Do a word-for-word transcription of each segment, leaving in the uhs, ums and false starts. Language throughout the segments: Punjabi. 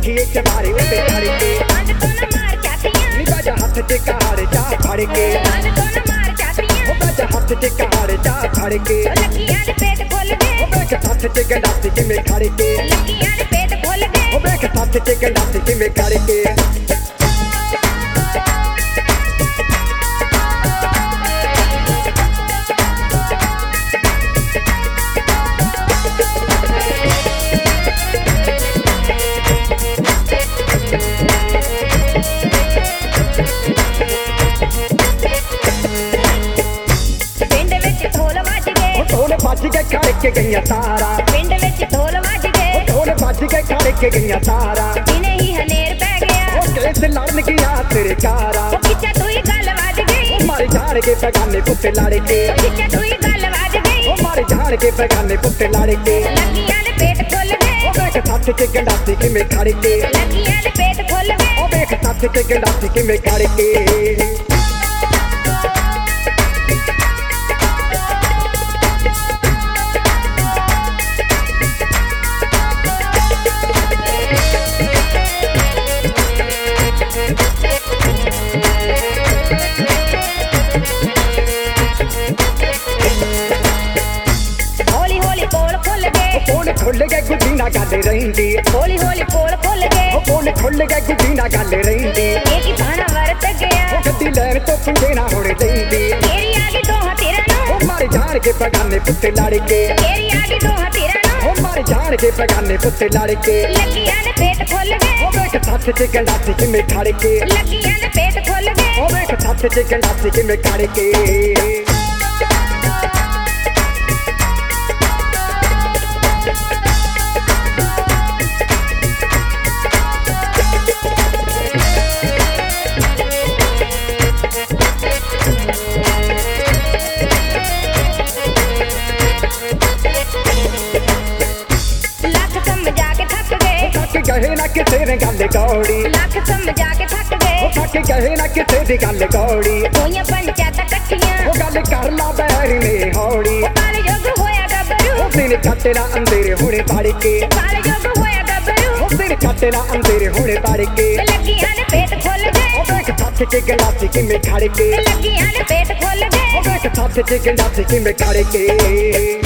देखिए चमारे उसे खड़ के बंद तो न मार जातियां नी बाजा हाथ च कहाड़ जा फड़ के बंद तो न मार जातियां ओ बाजा हाथ च कहाड़ जा फड़ के लगियां दे पेट खोल दे ओ बैठ सੱਥ ਚ ਗੰਡਾਸੀ ਕਿਵੇਂ ਖੜ ਕੇ लगियां दे पेट खोल दे ਉਹ ਵੇਖ ਸੱਥ ਚ ਗੰਡਾਸੀ ਕਿਵੇਂ ਖੜ ਕੇ ਪਿੰਡ ਵਿੱਚ ਢੋਲ ਵੱਜ ਗਏ ਉਹ ਢੋਲ ਵੱਜ ਕੇ ਖੜ ਕੇ ਗਈਆਂ ਤਾਰਾ ਪਿੰਡ ਵਿੱਚ ਢੋਲ ਵੱਜ ਗਏ ਢੋਲ ਵੱਜ ਕੇ ਖੜ ਕੇ ਗਈਆਂ ਤਾਰਾ ਦਿਨੇ ਹੀ ਹਨੇਰ ਪੈ ਗਿਆ ਉਹ ਕੇਸ ਲੜਨ ਗਿਆ ਤੇਰੇ ਕਾਰਾ ਉਹ ਕਿੱਚਾ ਤੂੰ ਹੀ ਗੱਲ ਵੱਜ ਗਈ ਮਾਰ ਝਾੜ ਕੇ ਬਗਾਨੇ ਪੁੱਤੇ ਲੜ ਕੇ ਕਿੱਚਾ ਤੂੰ ਹੀ ਗੱਲ ਵੱਜ ਗਈ ਉਹ ਮਾਰ ਝਾੜ ਕੇ ਬਗਾਨੇ ਪੁੱਤੇ ਲੜ ਕੇ ਲਗੀਆਂ ਦੇ ਪੇਟ ਖੁੱਲ ਗਏ ਉਹ ਵੇਖ ਸੱਥ ਚ ਗੰਡਾਸੀ ਕਿਵੇਂ ਖੜ ਕੇ ਲਗੀਆਂ ਦੇ ਪੇਟ ਖੁੱਲ ਗਏ ਉਹ ਵੇਖ ਸੱਥ ਚ ਗੰਡਾਸੀ ਕਿਵੇਂ ਖੜ ਕੇ ਹੌਲੀ ਹੌਲੀ ਪੋਲ ਖੁੱਲ ਗਏ ਪੋਲ ਖੁੱਲ ਕੇ ਗੁੱਡੀ ਨਾਲ ਗੱਲ ਰਹਿੰਦੀ ਹੌਲੀ ਹੌਲੀ ਪੋਲ ਖੁੱਲ ਗਏ ਉਹ ਪੋਲ ਖੁੱਲ ਕੇ ਗੁੱਡੀ ਨਾਲ ਗੱਲ ਰਹਿੰਦੀ ਇਹ ਕੀ ਬਾਣਾ ਵਰਤ ਗਿਆ ਉਹ ਗੱਡੀ ਲੈਣ ਤੋਂ ਪਿੰਡੇ ਨਾ ਹੁਣ ਲੈਂਦੀ ਤੇਰੀ ਆ ਗਈ ਦੋਹਾਂ ਤੇਰਾ ਨੂੰ ਉਹ ਮਾਰ ਝਾੜ ਕੇ ਬਗਾਨੇ ਪੁੱਤੇ ਲੜ ਕੇ ਤੇਰੀ ਆ ਗਈ ਦੋਹਾਂ ਤੇਰਾ ਨੂੰ ਉਹ ਮਾਰ ਝਾੜ ਕੇ ਬਗਾਨੇ ਪੁੱਤੇ ਲੜ ਕੇ ਲਗੀਆਂ ਦੇ ਪੇਟ ਖੁੱਲ ਗਏ ਉਹ ਵੇਖ ਸੱਥ ਚ ਗੰਡਾਸੀ ਕਿਵੇਂ ਖੜ ਕੇ ਲਗੀਆਂ ਦੇ ਪੇਟ ਖੁੱਲ ਗਏ ਉਹ ਵੇਖ ਸੱਥ ਚ ਗੰਡਾਸੀ ਕਿਵੇਂ ਖੜ ਕੇ ਲੱਖ ਸਮਝਾ ਕੇ ਥੱਕ ਗਏ ਥੱਕ ਗਏ ਨਾ ਕਿਸੇ ਨੇ ਗੱਲ ਕੌੜੀ ਲੱਖ ਸਮਝਾ ਕੇ ਥੱਕ ਗਏ ਉਹ ਥੱਕ ਗਏ ਨਾ ਕਿਸੇ ਦੀ ਗੱਲ ਕੌੜੀ ਹੋਈਆਂ ਪੰਚਾਇਤਾਂ ਇਕੱਠੀਆਂ ਉਹ ਗੱਲ ਕਰ ਲਾ ਬੈਰ ਨੇ ਹੌੜੀ ਕਾਲ ਯੁੱਗ ਹੋਇਆ ਗੱਭਰੂ ਉਹ ਦਿਨ ਕੱਟੇ ਨਾ ਅੰਧੇਰੇ ਹੁਣੇ ਪੜ ਕੇ ਕਾਲ ਯੁੱਗ ਹੋਇਆ ਗੱਭਰੂ ਉਹ ਦਿਨ ਕੱਟੇ ਨਾ ਅੰਧੇਰੇ ਹੁਣੇ ਪੜ ਕੇ ਲਗੀਆਂ ਦੇ ਪੇਟ ਖੁੱਲ ਗਏ ਉਹ ਵੇਖ ਸੱਥ ਚ ਗੰਡਾਸੀ ਕਿਵੇਂ ਖੜ ਕੇ ਲਗੀਆਂ ਦੇ ਪੇਟ ਖੁੱਲ ਗਏ ਉਹ ਵੇਖ ਸੱਥ ਚ ਗੰਡਾਸੀ ਕਿਵੇਂ ਖੜ ਕੇ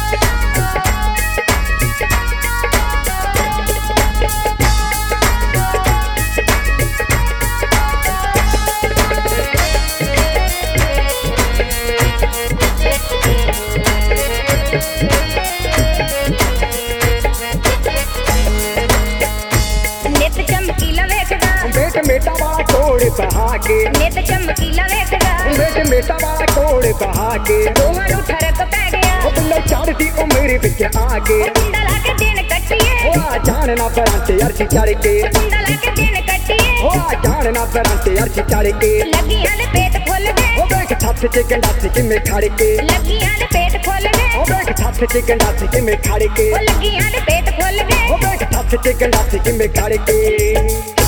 ਨਿਤ ਚਮਕੀਲਾ ਵੇਖਦਾ ਬੇਟ ਮੇਟਾ ਵਾਲਾ ਕੋੜ ਬਹਾ ਕੇ ਨਿਤ ਚਮਕੀਲਾ ਵੇਖਦਾ ਬੇਟ ਮੇਟਾ ਵਾਲਾ ਕੋੜ ਬਹਾ ਕੇ ਦੋਹਾਂ ਨੂੰ ਫਰਕ ਪੈ ਗਿਆ ਉਹ ਬੱਲੇ ਚੜਦੀ ਉਹ ਮੇਰੇ ਵਿੱਚ ਆ ਕੇ ਕੁੰਡਾ ਲਾ ਕੇ ਦਿਨ ਕੱਟੀਏ ਉਹ ਆ ਜਾਣ ਨਾ ਪਰਾਂ ਤੇ ਅਰਜੀ ਚੜ ਕੇ ਕੁੰਡਾ ਲਾ ਕੇ ਦਿਨ ਕੱਟੀਏ ਉਹ ਆ ਜਾਣ ਨਾ ਪਰਾਂ ਤੇ ਅਰਜੀ ਚੜ ਕੇ ਲਗੀਆਂ ਦੇ ਪੇਟ ਖੁੱਲ ਗਏ ਉਹ ਵੇਖ ਸੱਥ ਚ ਗੰਡਾਸੀ ਕਿਵੇਂ ਖੜ ਕੇ ਲਗੀਆਂ ਦੇ ਪੇਟ ਖੁੱਲ ਗਏ ਉਹ ਵੇਖ ਸੱਥ ਚ ਗੰਡਾਸੀ ਕਿਵੇਂ ਖੜ ਕੇ ਉਹ ਲਗੀਆਂ ਦੇ ਪੇਟ ਖੁੱਲ ਗਏ ਉਹ ਵੇਖ ਸੱਥ ਚ ਗੰਡਾਸੀ ਕਿਵੇਂ ਖੜ ਕੇ